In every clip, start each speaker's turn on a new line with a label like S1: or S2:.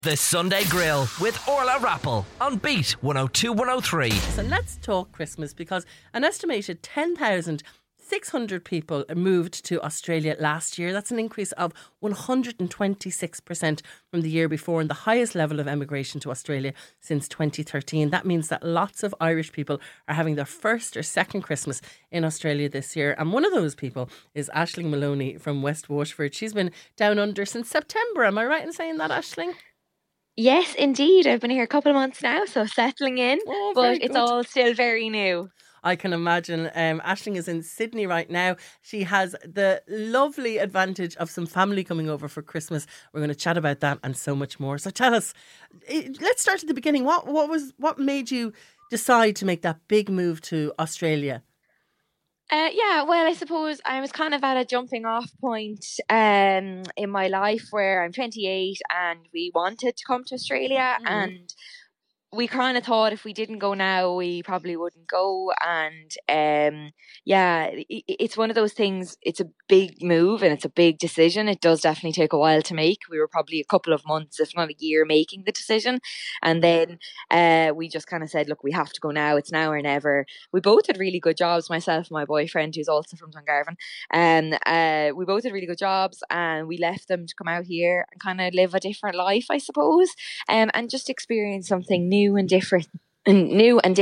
S1: The Sunday Grill with Orla Rappel on Beat 102.103.
S2: So let's talk Christmas, because an estimated 10,600 people moved to Australia last year. That's an increase of 126% from the year before, and the highest level of emigration to Australia since 2013. That means that lots of Irish people are having their first or second Christmas in Australia this year. And one of those people is Aisling Maloney from West Waterford. She's been down under since September. Am I right in saying that, Aisling?
S3: Yes, indeed. I've been here a couple of months now, so settling in, but it's
S2: good.
S3: all still very new.
S2: I can imagine. Aisling is in Sydney right now. She has the lovely advantage of some family coming over for Christmas. We're going to chat about that and so much more. So tell us, let's start at the beginning. What made you decide to make that big move to Australia?
S3: Well, I suppose I was kind of at a jumping off point in my life where I'm 28 and we wanted to come to Australia, and we kind of thought if we didn't go now, we probably wouldn't go. And it's one of those things. It's a big move and it's a big decision. It does definitely take a while to make. We were probably a couple of months, if not a year, making the decision. And then we just kind of said, look, we have to go now. It's now or never. We both had really good jobs, myself and my boyfriend, who's also from Dungarvan. And we both had really good jobs, and we left them to come out here and kind of live a different life, I suppose, and just experience something new and different, and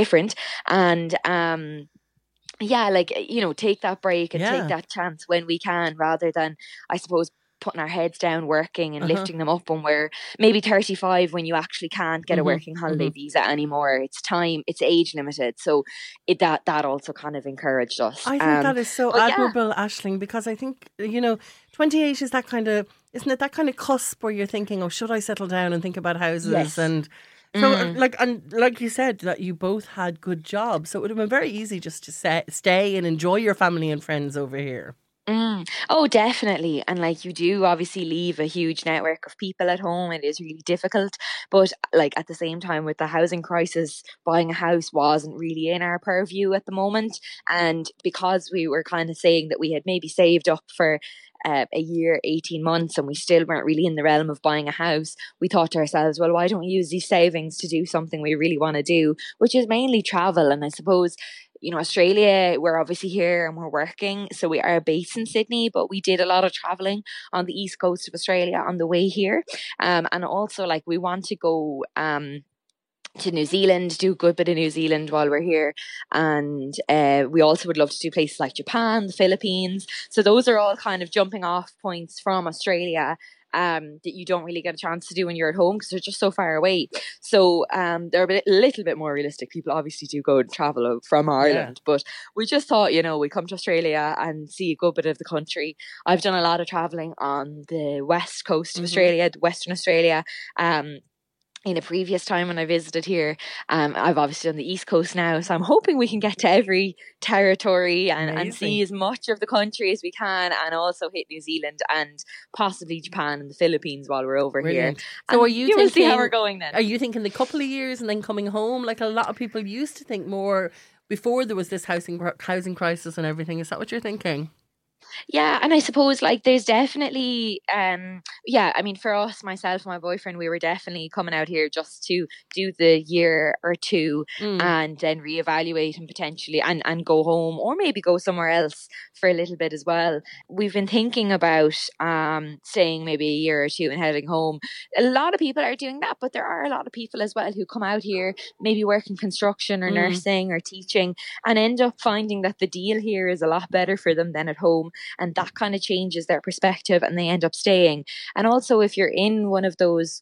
S3: take that break and take that chance when we can, rather than, I suppose, putting our heads down working and lifting them up when we're maybe 35, when you actually can't get a working holiday visa anymore. It's age limited, so that also kind of encouraged us.
S2: I think that is so admirable, Aisling, because I think 28 is that kind of, isn't it, that kind of cusp where you're thinking, oh, should I settle down and think about houses? Yes. And so, like you said, that you both had good jobs, so it would have been very easy just to stay and enjoy your family and friends over here.
S3: Oh, definitely. And you do obviously leave a huge network of people at home. It is really difficult. But at the same time, with the housing crisis, buying a house wasn't really in our purview at the moment. And because we were kind of saying that we had maybe saved up for a year, 18 months, and we still weren't really in the realm of buying a house, we thought to ourselves, well, why don't we use these savings to do something we really want to do, which is mainly travel. And I suppose, Australia, we're obviously here and we're working, so we are based in Sydney, but we did a lot of traveling on the east coast of Australia on the way here. And also, we want to go to New Zealand, do a good bit of New Zealand while we're here. And we also would love to do places like Japan, the Philippines. So those are all kind of jumping off points from Australia that you don't really get a chance to do when you're at home, because they're just so far away. So they're a little bit more realistic. People obviously do go and travel from Ireland, but we just thought, we come to Australia and see a good bit of the country. I've done a lot of traveling on the west coast of Australia, Western Australia. In a previous time when I visited here, I've obviously done the East Coast now, so I'm hoping we can get to every territory and see as much of the country as we can, and also hit New Zealand and possibly Japan and the Philippines while we're over here.
S2: So are you thinking,
S3: we'll see how we're going then.
S2: Are you thinking the couple of years and then coming home? Like a lot of people used to think more before there was this housing crisis and everything. Is that what you're thinking?
S3: Yeah, and I suppose there's definitely for us, myself and my boyfriend, we were definitely coming out here just to do the year or two and then reevaluate and potentially and go home, or maybe go somewhere else for a little bit as well. We've been thinking about staying maybe a year or two and heading home. A lot of people are doing that, but there are a lot of people as well who come out here, maybe work in construction or nursing or teaching, and end up finding that the deal here is a lot better for them than at home. And that kind of changes their perspective, and they end up staying. And also, if you're in one of those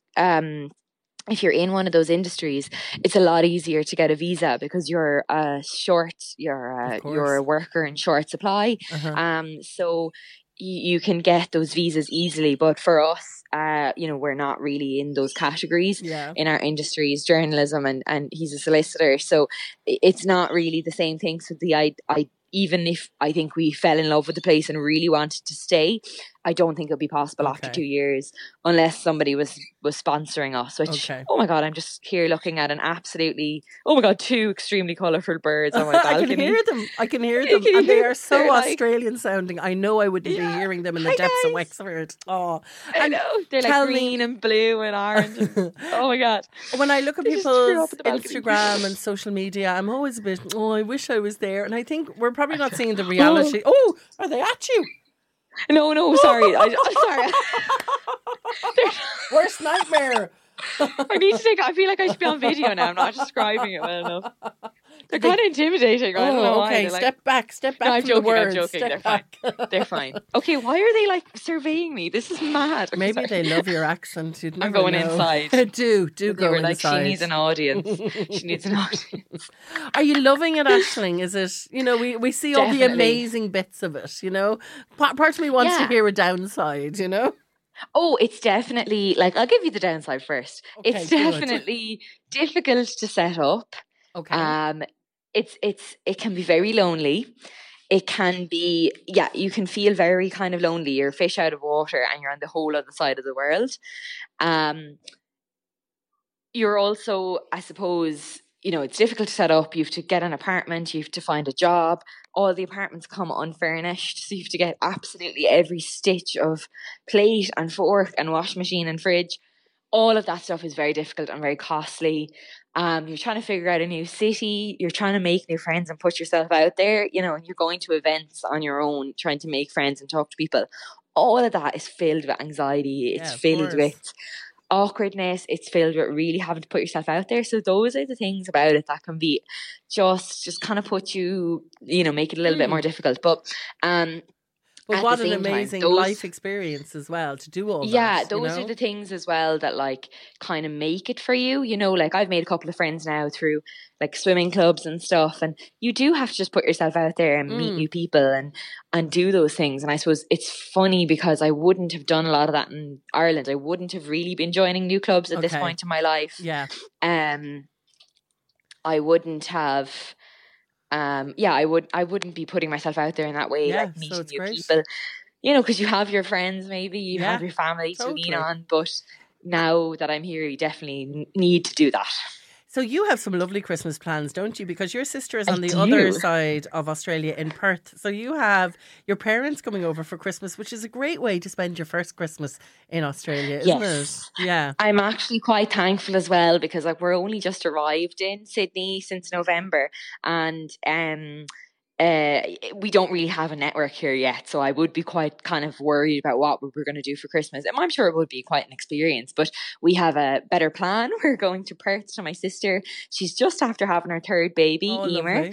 S3: industries, it's a lot easier to get a visa because you're a worker in short supply. So you can get those visas easily. But for us, we're not really in those categories in our industries, journalism, and he's a solicitor. So it's not really the same thing. So even if I think we fell in love with the place and really wanted to stay, I don't think it'll be possible after 2 years unless somebody was sponsoring us, which, oh my God, I'm just here looking at an absolutely, oh my God, 2 extremely colourful birds on my balcony.
S2: I can hear them. And they are so Australian sounding. I know I wouldn't be hearing them in the depths of Wexford. Oh,
S3: I know. They're like green and blue and orange. And, oh my God.
S2: When I look at people's Instagram and social media, I'm always a bit, I wish I was there. And I think we're probably not seeing the reality. Oh, are they at you?
S3: No, sorry. I'm sorry.
S2: Worst nightmare.
S3: I feel like I should be on video now. I'm not describing it well enough. They're kind of intimidating. I don't know why.
S2: Okay, step back
S3: no,
S2: I'm
S3: joking,
S2: the words.
S3: I'm joking. They're fine. Okay, why are they like surveying me? This is mad.
S2: Maybe they love your accent.
S3: I'm going inside.
S2: do go
S3: were
S2: inside.
S3: Like, she needs an audience.
S2: Are you loving it, Aisling? Is it, we see all the amazing bits of it, Part of me wants to hear a downside,
S3: Oh, it's definitely, like, I'll give you the downside first. Okay, it's definitely difficult to set up.
S2: Okay.
S3: It can be very lonely. It can be, you can feel very kind of lonely. You're a fish out of water and you're on the whole other side of the world. You're also, I suppose, it's difficult to set up. You have to get an apartment. You have to find a job. All the apartments come unfurnished. So you have to get absolutely every stitch of plate and fork and washing machine and fridge. All of that stuff is very difficult and very costly. You're trying to figure out a new city. You're trying to make new friends and put yourself out there, and you're going to events on your own, trying to make friends and talk to people. All of that is filled with anxiety. It's filled with awkwardness. It's filled with really having to put yourself out there. So those are the things about it that can be just kind of put you, make it a little bit more difficult. But
S2: what an amazing life experience as well to do all that.
S3: Yeah, those are the things as well that like kind of make it for you. Like I've made a couple of friends now through like swimming clubs and stuff, and you do have to just put yourself out there and meet new people and do those things. And I suppose it's funny because I wouldn't have done a lot of that in Ireland. I wouldn't have really been joining new clubs at this point in my life.
S2: Yeah.
S3: I wouldn't have I wouldn't be putting myself out there in that way, like meeting new people, because you have your friends, maybe you have your family to lean on, but now that I'm here, you definitely need to do that.
S2: So you have some lovely Christmas plans, don't you? Because your sister is on the other side of Australia in Perth. So you have your parents coming over for Christmas, which is a great way to spend your first Christmas in Australia, isn't it? Yeah.
S3: I'm actually quite thankful as well because we're only just arrived in Sydney since November, and we don't really have a network here yet, so I would be quite kind of worried about what we were going to do for Christmas. And I'm sure it would be quite an experience, but we have a better plan. We're going to Perth to my sister. She's just after having her third baby, Emer.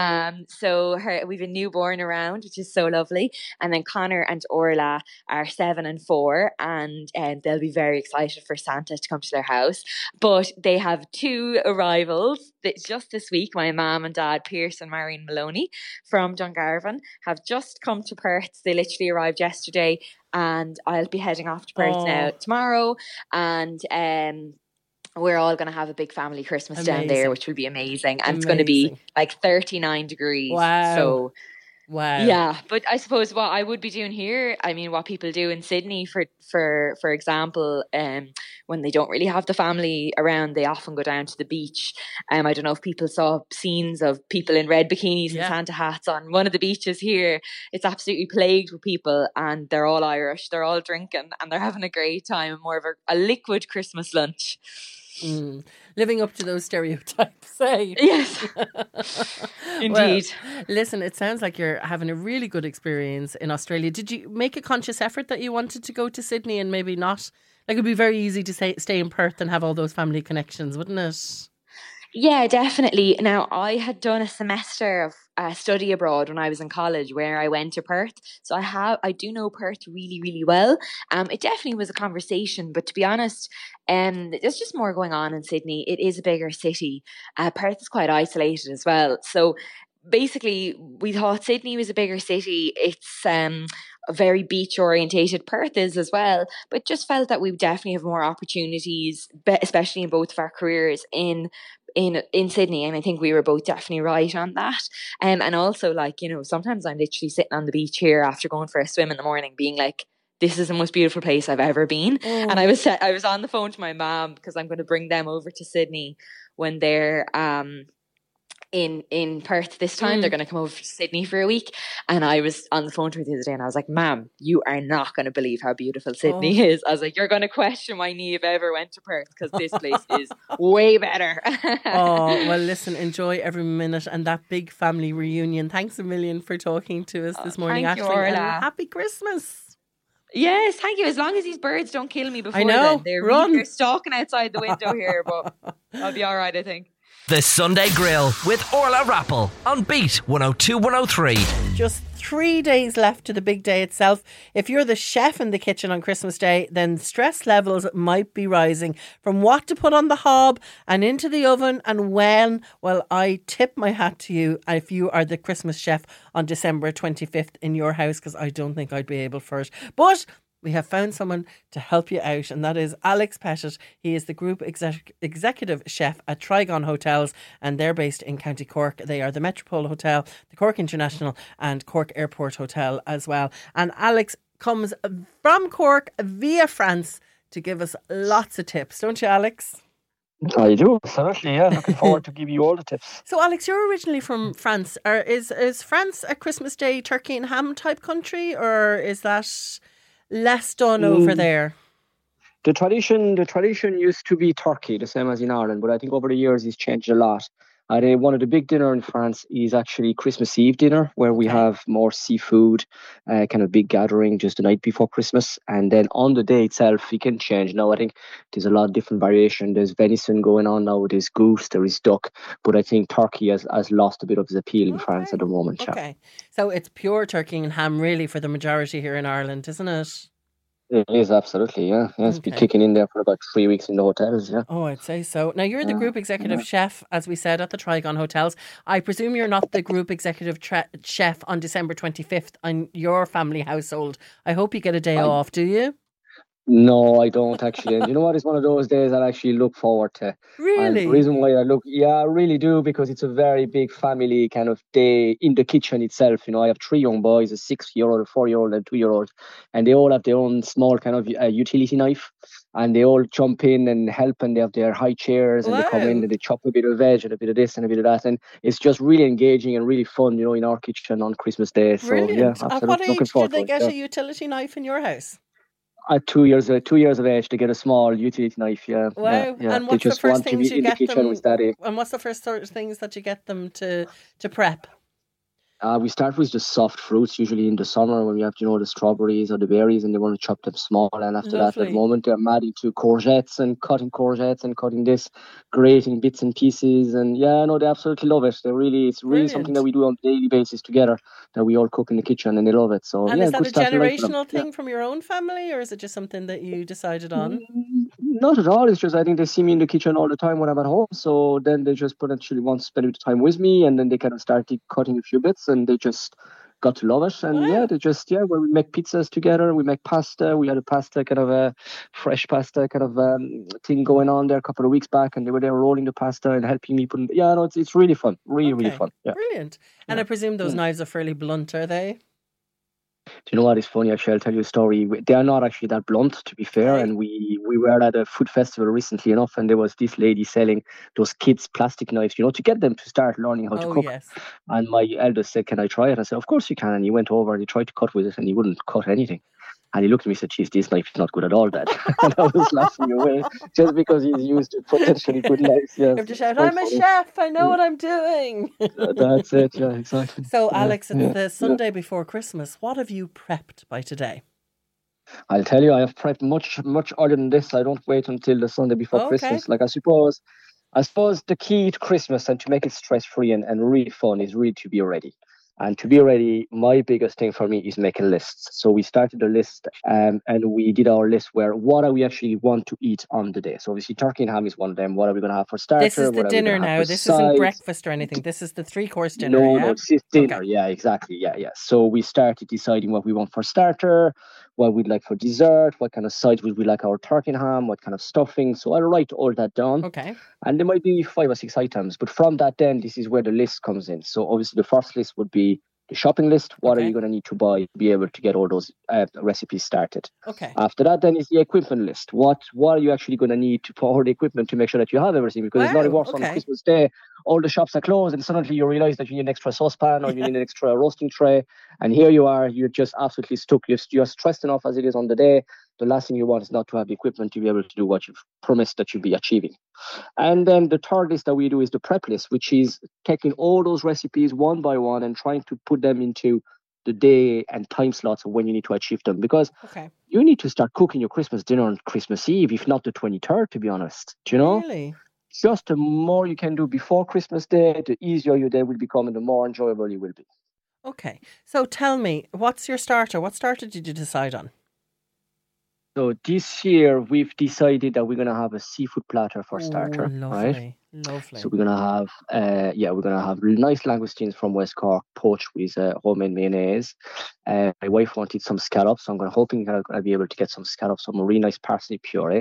S3: So we've a newborn around, which is so lovely. And then Connor and Orla are 7 and 4, and they'll be very excited for Santa to come to their house. But they have 2 arrivals just this week. My mum and dad, Pierce and Marion Maloney, from Dungarvan, have just come to Perth. They literally arrived yesterday, and I'll be heading off to Perth now tomorrow, and we're all going to have a big family Christmas down there, which will be amazing. And it's going to be like 39 degrees.
S2: Wow.
S3: So
S2: wow.
S3: Yeah, but I suppose what I would be doing here, I mean, what people do in Sydney, for example, when they don't really have the family around, they often go down to the beach. I don't know if people saw scenes of people in red bikinis and Santa hats on one of the beaches here. It's absolutely plagued with people, and they're all Irish. They're all drinking, and they're having a great time, and more of a liquid Christmas lunch.
S2: Living up to those stereotypes, eh?
S3: Yes. Indeed.
S2: Well, listen, it sounds like you're having a really good experience in Australia. Did you make a conscious effort that you wanted to go to Sydney and maybe not? Like, it'd be very easy to stay in Perth and have all those family connections, wouldn't it?
S3: Yeah, definitely. Now, I had done a semester of study abroad when I was in college, where I went to Perth. So I do know Perth really, really well. It definitely was a conversation, but to be honest, there's just more going on in Sydney. It is a bigger city. Perth is quite isolated as well. So basically, we thought Sydney was a bigger city. It's a very beach orientated. Perth is as well, but just felt that we definitely have more opportunities, especially in both of our careers in Sydney, and I think we were both definitely right on that. And also, like, sometimes I'm literally sitting on the beach here after going for a swim in the morning being like, this is the most beautiful place I've ever been. And I was on the phone to my mom because I'm going to bring them over to Sydney when they're in Perth this time. They're going to come over to Sydney for a week. And I was on the phone to her the other day and I was like, Ma'am, you are not going to believe how beautiful Sydney is. I was like, you're going to question why Niamh ever went to Perth because this place is way better.
S2: Well, listen, enjoy every minute and that big family reunion. Thanks a million for talking to us this morning, Aisling. And happy Christmas.
S3: Yes, thank you. As long as these birds don't kill me before
S2: I know.
S3: then. They're stalking outside the window here, but I'll be all right, I think.
S1: The Sunday Grill with Orla Rappel on Beat 102 103.
S2: Just 3 days left to the big day itself. If you're the chef in the kitchen on Christmas Day, then stress levels might be rising from what to put on the hob and into the oven and when. Well, I tip my hat to you if you are the Christmas chef on December 25th in your house, because I don't think I'd be able for it. But we have found someone to help you out, and that is Alex Pettit. He is the Group Executive Chef at Trigon Hotels, and they're based in County Cork. They are the Metropole Hotel, the Cork International and Cork Airport Hotel as well. And Alex comes from Cork via France to give us lots of tips. Don't you, Alex?
S4: I do, absolutely, yeah. Looking forward to give you all the tips.
S2: So, Alex, you're originally from France. Is France a Christmas Day turkey and ham type country, or is that less done over there?
S4: The tradition used to be turkey, the same as in Ireland, but I think over the years it's changed a lot. One of the big dinner in France is actually Christmas Eve dinner, where we have more seafood, kind of big gathering just the night before Christmas. And then on the day itself, it can change. Now, I think there's a lot of different variation. There's venison going on now, there's goose, there is duck. But I think turkey has lost a bit of its appeal in France at the moment.
S2: Okay. So it's pure turkey and ham really for the majority here in Ireland, isn't it?
S4: It is, absolutely, yeah. It's been kicking in there for about 3 weeks in the hotels, yeah.
S2: Oh, I'd say so. Now, you're the Group Executive Chef, as we said, at the Trigon Hotels. I presume you're not the Group Executive Chef on December 25th on your family household. I hope you get a day off, do you?
S4: No, I don't actually. And you know what? It's one of those days I actually look forward to.
S2: Really?
S4: And the reason why I really do, because it's a very big family kind of day in the kitchen itself. You know, I have 3 young boys, a 6-year-old, a 4-year-old and a 2-year-old. And they all have their own small kind of utility knife. And they all jump in and help, and they have their high chairs and they come in and they chop a bit of veg and a bit of this and a bit of that. And it's just really engaging and really fun, you know, in our kitchen on Christmas Day. So,
S2: brilliant.
S4: yeah, absolutely.
S2: At what age
S4: looking forward
S2: did they
S4: to it,
S2: get a utility knife in your house?
S4: At 2 years of age, to get a small utility knife, yeah.
S2: Wow.
S4: Yeah.
S2: And what's the first things you get them? And what's the first sort of things that you get them to prep?
S4: We start with just soft fruits, usually in the summer when we have, you know, the strawberries or the berries, and they want to chop them small. And after that, at the moment, they're mad into courgettes and cutting this, grating bits and pieces. And yeah, no, they absolutely love it. It's really something that we do on a daily basis together, that we all cook in the kitchen, and they love it. So,
S2: and
S4: yeah,
S2: is that a generational thing from your own family, or is it just something that you decided on?
S4: Not at all. It's just I think they see me in the kitchen all the time when I'm at home. So then they just potentially want to spend a bit of time with me, and then they kind of started cutting a few bits, and they just got to love it. And when we make pizzas together, we make pasta. We had a pasta kind of a fresh pasta kind of thing going on there a couple of weeks back, and they were there rolling the pasta and helping me put in. Yeah, no, it's really fun. Really fun. Yeah.
S2: Brilliant. And I presume those knives are fairly blunt, are they?
S4: Do you know what is funny? Actually, I'll tell you a story. They are not actually that blunt, to be fair. Right. And we were at a food festival recently enough, and there was this lady selling those kids' plastic knives, you know, to get them to start learning how to cook. Yes. And my eldest said, "Can I try it?" I said, "Of course you can." And he went over and he tried to cut with it, and he wouldn't cut anything. And he looked at me and said, "Geez, this knife is not good at all, Dad." And I was laughing away just because he's used to potentially good knives. Yes.
S2: You have to shout, "I'm a chef, I know what I'm doing."
S4: That's it, yeah, exactly.
S2: So, Alex, it's the Sunday before Christmas. What have you prepped by today?
S4: I'll tell you, I have prepped much earlier than this. I don't wait until the Sunday before Christmas. Like, I suppose the key to Christmas and to make it stress-free and really fun is really to be ready. And to be ready, my biggest thing for me is making lists. So we started a list and we did our list where what do we actually want to eat on the day. So obviously turkey and ham is one of them. What are we going to have for starter?
S2: This is the dinner now. This isn't breakfast or anything. This is the 3-course dinner.
S4: No, it's dinner. Okay. Yeah, exactly. Yeah. So we started deciding what we want for starter, what we'd like for dessert, what kind of sides would we like our turkey and ham, what kind of stuffing. So I'll write all that down.
S2: Okay.
S4: And there might be 5 or 6 items. But from that then, this is where the list comes in. So obviously the first list would be the shopping list. What are
S2: Okay.
S4: you going to need to buy to be able to get all those recipes started?
S2: Okay.
S4: After that, then is the equipment list. What are you actually going to need to pour the equipment to make sure that you have everything? Because there's nothing worse on Christmas Day. All the shops are closed, and suddenly you realize that you need an extra saucepan or you need an extra roasting tray. And here you are, you're just absolutely stuck. You're stressed enough as it is on the day. The last thing you want is not to have the equipment to be able to do what you've promised that you'll be achieving. And then the third list that we do is the prep list, which is taking all those recipes one by one and trying to put them into the day and time slots of when you need to achieve them. Because you need to start cooking your Christmas dinner on Christmas Eve, if not the 23rd, to be honest. Do you know?
S2: Really?
S4: Just the more you can do before Christmas Day, the easier your day will become and the more enjoyable you will be.
S2: Okay. So tell me, what's your starter? What starter did you decide on?
S4: So this year we've decided that we're gonna have a seafood platter for starter,
S2: lovely,
S4: right?
S2: Lovely.
S4: So we're gonna have, we're gonna have nice langoustines from West Cork, poached with homemade mayonnaise. My wife wanted some scallops, so I'm hoping I'll be able to get some scallops, some really nice parsley puree.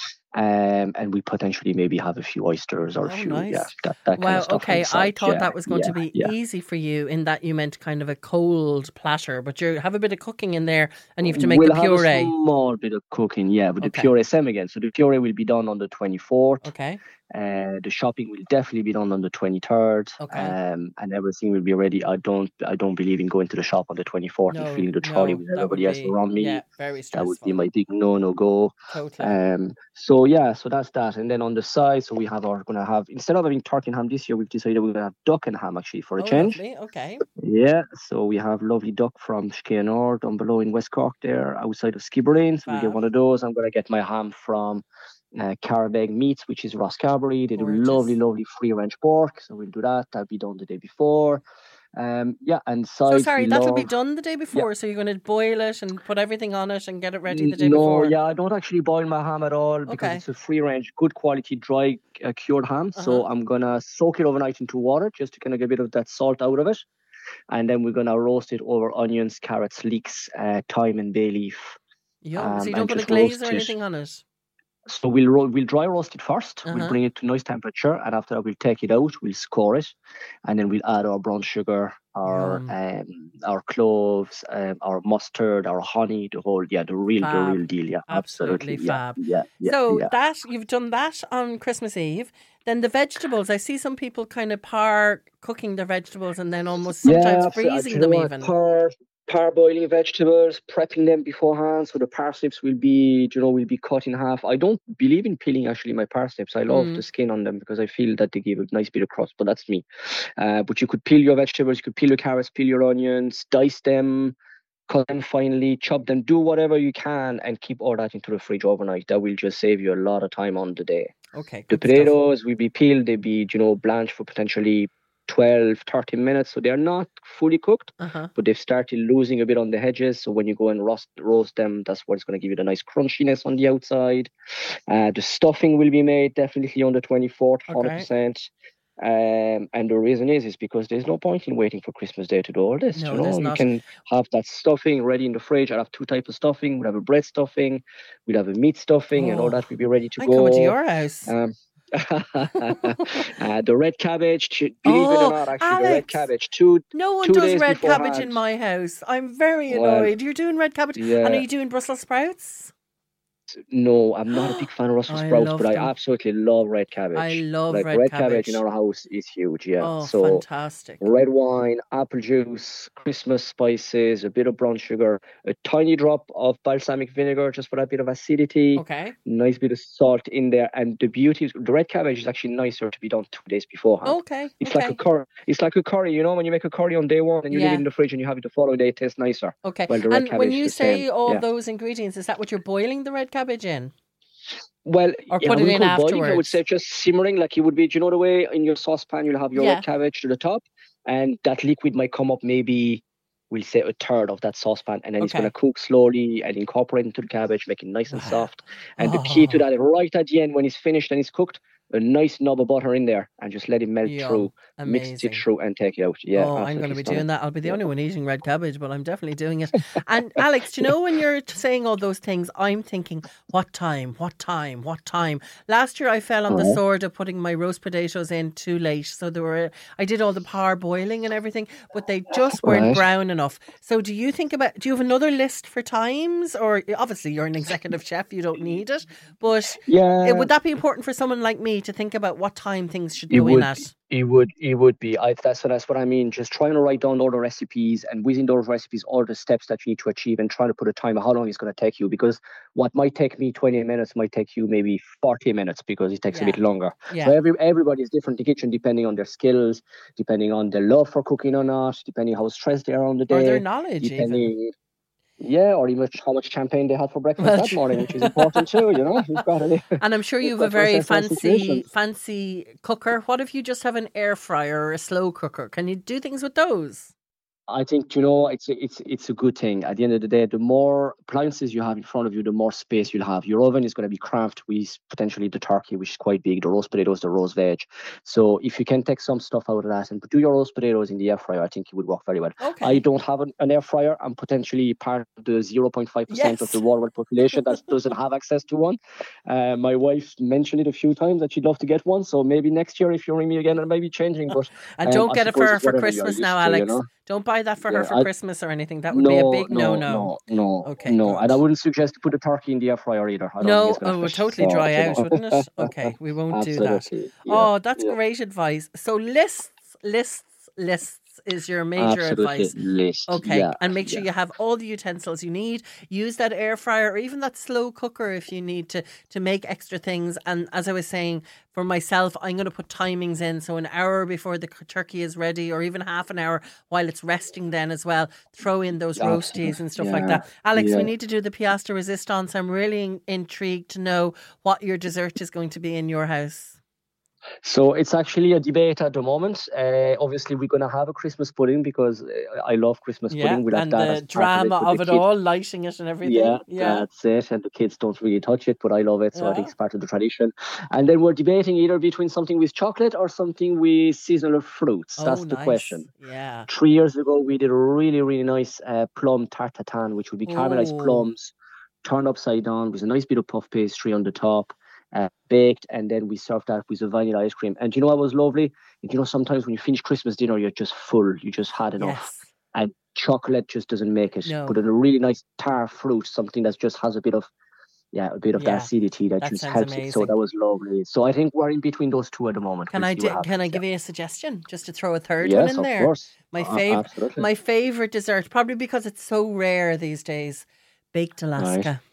S4: And we potentially maybe have a few oysters or a few,
S2: nice.
S4: that kind of stuff.
S2: Okay.
S4: Inside.
S2: I thought that was going to be easy for you in that you meant kind of a cold platter, but you have a bit of cooking in there and you have to make the puree.
S4: We'll have a small bit of cooking, with the puree same again. So the puree will be done on the 24th.
S2: Okay.
S4: The shopping will definitely be done on the 23rd.
S2: Okay.
S4: And everything will be ready. I don't believe in going to the shop on the 24th and filling the trolley with everybody else around me.
S2: Yeah, very stressful.
S4: That would be my big no-go.
S2: Totally.
S4: So that's that. And then on the side, so instead of having turkey and ham this year, we've decided we're going to have duck and ham actually for a change.
S2: Lovely. Okay.
S4: Yeah, so we have lovely duck from Skeanor down below in West Cork there, outside of Skibbereen. So we get one of those. I'm going to get my ham from Carabeg Meats, which is Rosscarbery. They do lovely free-range pork. So we'll do that. That'll be done the day before. And
S2: that'll be done the day before. So you're going to boil it and put everything on it and get it ready the day before.
S4: No, I don't actually boil my ham at all because it's a free range, good quality, dry cured ham. So I'm gonna soak it overnight into water just to kind of get a bit of that salt out of it, and then we're gonna roast it over onions, carrots, leeks, thyme, and bay leaf.
S2: So you don't put a glaze or anything on it.
S4: So we'll dry roast it first. We'll bring it to nice temperature, and after that we'll take it out. We'll score it, and then we'll add our brown sugar, our cloves, our mustard, our honey, the real deal. Yeah,
S2: absolutely fab.
S4: Yeah.
S2: That you've done that on Christmas Eve. Then the vegetables. I see some people kind of cooking their vegetables and then almost sometimes freezing them even.
S4: Parboiling vegetables, prepping them beforehand, so the parsnips will be cut in half. I don't believe in peeling actually my parsnips. I love the skin on them because I feel that they give a nice bit of crust, but that's me. But you could peel your vegetables, you could peel your carrots, peel your onions, dice them, cut them finely, chop them, do whatever you can and keep all that into the fridge overnight. That will just save you a lot of time on the day.
S2: Okay.
S4: The potatoes will be peeled, they'll be, blanched for potentially 12, 13 minutes. So they're not fully cooked, but they've started losing a bit on the edges. So when you go and roast them, that's what's going to give you the nice crunchiness on the outside. The stuffing will be made definitely on the 24th, 100%. And the reason is because there's no point in waiting for Christmas Day to do all this.
S2: No, there's not.
S4: You can have that stuffing ready in the fridge. I'll have two types of stuffing. We'll have a bread stuffing, we'll have a meat stuffing, and all that will be ready to go.
S2: I'm coming to your house.
S4: The red cabbage, believe it or not, actually,
S2: Alex,
S4: the red cabbage.
S2: No one does red cabbage in my house. I'm very annoyed. You're doing red cabbage, and are you doing Brussels sprouts?
S4: No, I'm not a big fan of Brussels sprouts, but I absolutely love red cabbage.
S2: I love
S4: red cabbage in our house is huge. Yeah,
S2: oh,
S4: so
S2: fantastic!
S4: Red wine, apple juice, Christmas spices, a bit of brown sugar, a tiny drop of balsamic vinegar just for that bit of acidity.
S2: Okay,
S4: nice bit of salt in there, and the beauty is the red cabbage is actually nicer to be done 2 days beforehand.
S2: Okay,
S4: it's like a curry. It's like a curry, when you make a curry on day one and you leave it in the fridge and you have it the following day, it tastes nicer.
S2: Okay,
S4: well, the red
S2: and when you say all those ingredients, is that what you're boiling the red cabbage in?
S4: Well,
S2: or put it in afterwards.
S4: Boiling, I would say just simmering, like you would be. Do you know the way in your saucepan you'll have your red cabbage to the top, and that liquid might come up maybe, we'll say, a third of that saucepan, and then it's going to cook slowly and incorporate into the cabbage, make it nice and soft. And the key to that, right at the end when it's finished and it's cooked, a nice knob of butter in there and just let it melt through.
S2: Amazing.
S4: Mix it through and take it out. Yeah,
S2: I'm going to be doing that. I'll be the only one eating red cabbage, but I'm definitely doing it. And Alex, do you know, when you're saying all those things, I'm thinking, what time? Last year I fell on the sword of putting my roast potatoes in too late. So I did all the parboiling and everything, but they just weren't brown enough. So do you have another list for times? Or obviously you're an executive chef, you don't need it. But would that be important for someone like me to think about what time things should go in at?
S4: It would be. That's what I mean. Just trying to write down all the recipes and within those recipes, all the steps that you need to achieve, and trying to put a time of how long it's going to take you. Because what might take me 20 minutes might take you maybe 40 minutes because it takes a bit longer.
S2: Yeah.
S4: So everybody is different in the kitchen depending on their skills, depending on their love for cooking or not, depending how stressed they are on the day,
S2: or their knowledge, even.
S4: Yeah, or even how much champagne they had for breakfast that morning, which is important too, you know. You've got to,
S2: and I'm sure you have a very fancy cooker. What if you just have an air fryer or a slow cooker? Can you do things with those?
S4: I think, you know, it's a good thing. At the end of the day, the more appliances you have in front of you, the more space you'll have. Your oven is going to be cramped with potentially the turkey, which is quite big, the roast potatoes, the roast veg. So if you can take some stuff out of that and do your roast potatoes in the air fryer, I think it would work very well.
S2: Okay.
S4: I don't have an air fryer. I'm potentially part of the 0.5% of the world population that doesn't have access to one. My wife mentioned it a few times that she'd love to get one. So maybe next year, if you ring me again, I may be changing. But
S2: and don't get it for her for Christmas now, Alex. You know? Don't buy that for her for Christmas or anything. That would be a big no.
S4: Okay, no. And I wouldn't suggest to put the turkey in the air fryer either.
S2: It would totally dry out, wouldn't it? Okay, we won't do that. Yeah. That's great advice. So lists is your major advice. Okay, and make sure you have all the utensils you need. Use that air fryer or even that slow cooker if you need to make extra things. And as I was saying, for myself, I'm going to put timings in. So an hour before the turkey is ready, or even half an hour while it's resting then as well. Throw in those roasties and stuff like that. Alex, we need to do the pièce de résistance. I'm really intrigued to know what your dessert is going to be in your house.
S4: So it's actually a debate at the moment. Obviously, we're going to have a Christmas pudding because I love Christmas pudding. We'll
S2: and the drama of it all, lighting it and everything. Yeah,
S4: that's it. And the kids don't really touch it, but I love it. So I think it's part of the tradition. And then we're debating either between something with chocolate or something with seasonal fruits. That's the question.
S2: Yeah.
S4: 3 years ago, we did a really, really nice plum tarte tatin, which would be caramelized plums turned upside down with a nice bit of puff pastry on the top. Baked, and then we served that with a vanilla ice cream. And you know what was lovely? You know, sometimes when you finish Christmas dinner, you're just full. You just had enough. Yes. And chocolate just doesn't make it. No. But in a really nice tart fruit, something that just has a bit of that acidity that just helps amazing. It. So that was lovely. So I think we're in between those two at the moment.
S2: Can I give you a suggestion just to throw a third one in there?
S4: Yes,
S2: of course. My favorite dessert, probably because it's so rare these days, baked Alaska.
S4: Right.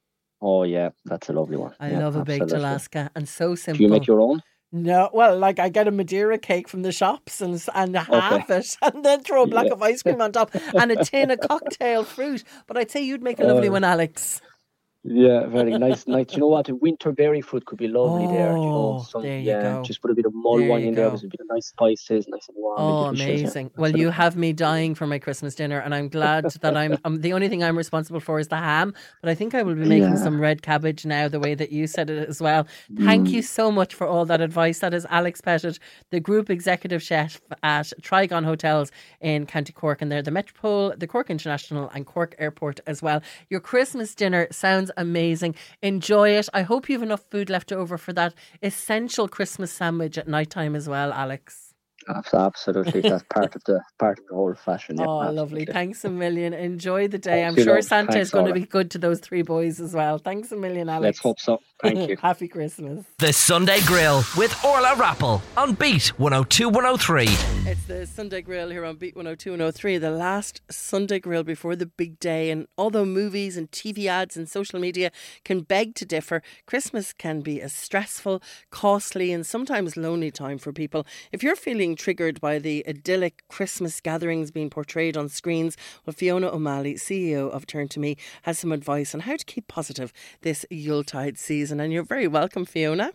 S4: Oh, yeah, that's a lovely one.
S2: I love a baked Alaska, and so simple.
S4: Do you make your own?
S2: No, well, like I get a Madeira cake from the shops and half it, and then throw a block of ice cream on top and a tin of cocktail fruit. But I'd say you'd make a lovely one, Alex.
S4: Yeah, very nice. You know what? A winter berry fruit could be lovely there. You know,
S2: there you go.
S4: Just put a bit of mulled wine in there. There's a bit of nice spices, nice and warm.
S2: Oh, amazing. Well, you have me dying for my Christmas dinner, and I'm glad that I'm the only thing I'm responsible for is the ham. But I think I will be making some red cabbage now, the way that you said it as well. Thank you so much for all that advice. That is Alex Pettit, the Group Executive Chef at Trigon Hotels in County Cork, and they're the Metropole, the Cork International and Cork Airport as well. Your Christmas dinner sounds amazing. Enjoy it. I hope you have enough food left over for that essential Christmas sandwich at night time as well, Alex.
S4: Absolutely. That's part of the whole fashion. Yeah,
S2: lovely. Thanks a million. Enjoy the day. I'm sure Santa is going to be good to those three boys as well. Thanks a million, Alex.
S4: Let's hope so. Thank you.
S2: Happy Christmas.
S1: The Sunday Grill with Orla Rappel on Beat 102 103.
S2: It's the Sunday Grill here on Beat 102 103, the last Sunday Grill before the big day. And although movies and TV ads and social media can beg to differ, Christmas can be a stressful, costly and sometimes lonely time for people. If you're feeling triggered by the idyllic Christmas gatherings being portrayed on screens, well, Fiona O'Malley, CEO of Turn to Me, has some advice on how to keep positive this Yuletide season. And you're very welcome, Fiona.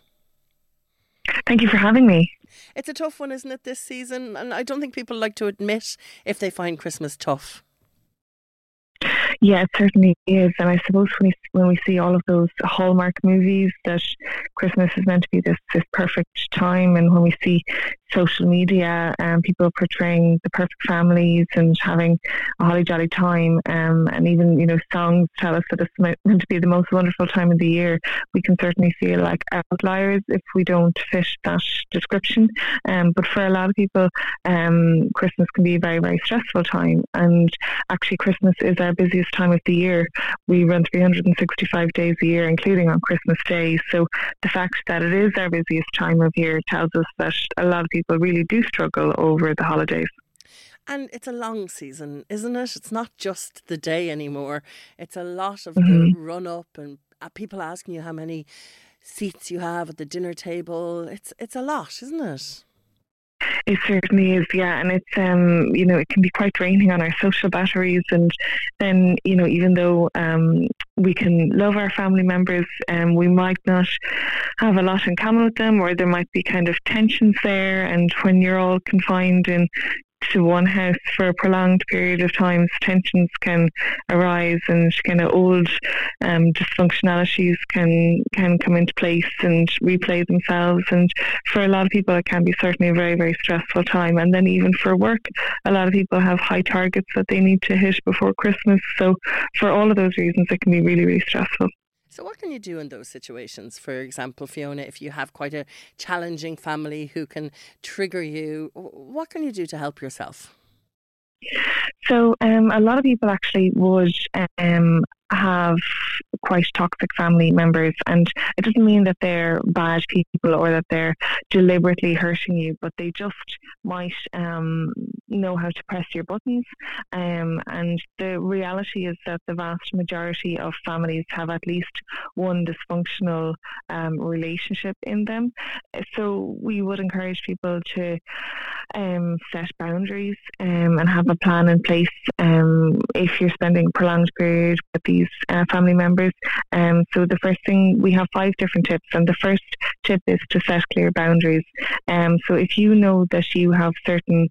S5: Thank you for having me.
S2: It's a tough one, isn't it, this season? And I don't think people like to admit if they find Christmas tough.
S5: Yeah, it certainly is. And I suppose when we see all of those Hallmark movies that Christmas is meant to be this perfect time, and when we see social media and people portraying the perfect families and having a holly jolly time, and even songs tell us that it's meant to be the most wonderful time of the year, we can certainly feel like outliers if we don't fit that description. But for a lot of people, Christmas can be a very, very stressful time, and actually Christmas is our busiest time of the year. We run 365 days a year, including on Christmas Day. So the fact that it is our busiest time of year tells us that a lot of people really do struggle over the holidays.
S2: And it's a long season, isn't it? It's not just the day anymore. It's a lot of the run up and people asking you how many seats you have at the dinner table. It's a lot, isn't it?
S5: It certainly is, yeah, and it's it can be quite draining on our social batteries, and then even though we can love our family members, we might not have a lot in common with them, or there might be kind of tensions there, and when you're all confined to one house for a prolonged period of time, tensions can arise, and kind of old dysfunctionalities can come into place and replay themselves. And for a lot of people, it can be certainly a very, very stressful time. And then even for work, a lot of people have high targets that they need to hit before Christmas. So for all of those reasons, it can be really, really stressful.
S2: So what can you do in those situations? For example, Fiona, if you have quite a challenging family who can trigger you, what can you do to help yourself?
S5: So a lot of people actually would have quite toxic family members, and it doesn't mean that they're bad people or that they're deliberately hurting you, but they just might know how to press your buttons, and the reality is that the vast majority of families have at least one dysfunctional relationship in them. So we would encourage people to set boundaries and have a plan in place if you're spending a prolonged period with these family members. So the first thing, we have 5 different tips, and the first tip is to set clear boundaries. So if you know that you have certain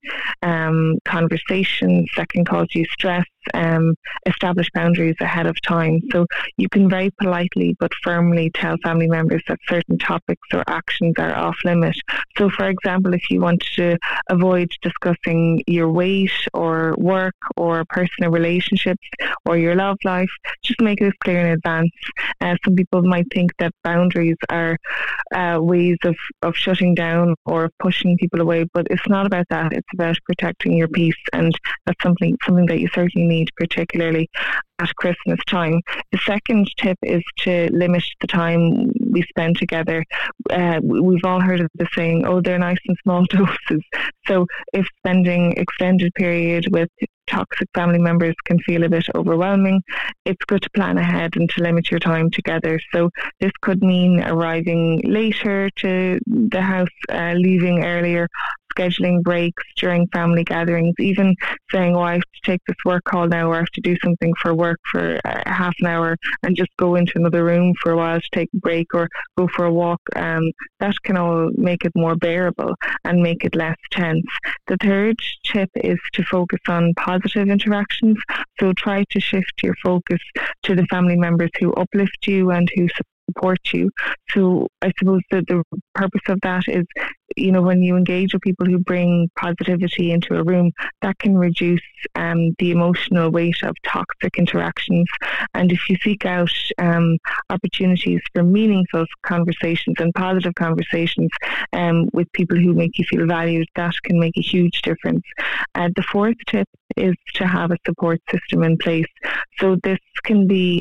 S5: conversations that can cause you stress, establish boundaries ahead of time. So you can very politely but firmly tell family members that certain topics or actions are off limit. So for example, if you want to avoid discussing your weight or work or personal relationships or your love life, just make this clear in advance. Some people might think that boundaries are ways of shutting down or of pushing people away, but it's not about that. It's about protecting your peace, and that's something that you certainly need, particularly at Christmas time. The second tip is to limit the time we spend together. We've all heard of the saying, oh, they're nice in small doses. So if spending extended period with toxic family members can feel a bit overwhelming, it's good to plan ahead and to limit your time together. So this could mean arriving later to the house, leaving earlier, scheduling breaks during family gatherings, even saying, oh, I have to take this work call now, or I have to do something for work for half an hour, and just go into another room for a while to take a break or go for a walk. That can all make it more bearable and make it less tense. The third tip is to focus on positive interactions. So try to shift your focus to the family members who uplift you and who support you. So I suppose that the purpose of that is, when you engage with people who bring positivity into a room, that can reduce the emotional weight of toxic interactions. And if you seek out opportunities for meaningful conversations and positive conversations with people who make you feel valued, that can make a huge difference. The fourth tip is to have a support system in place. So this can be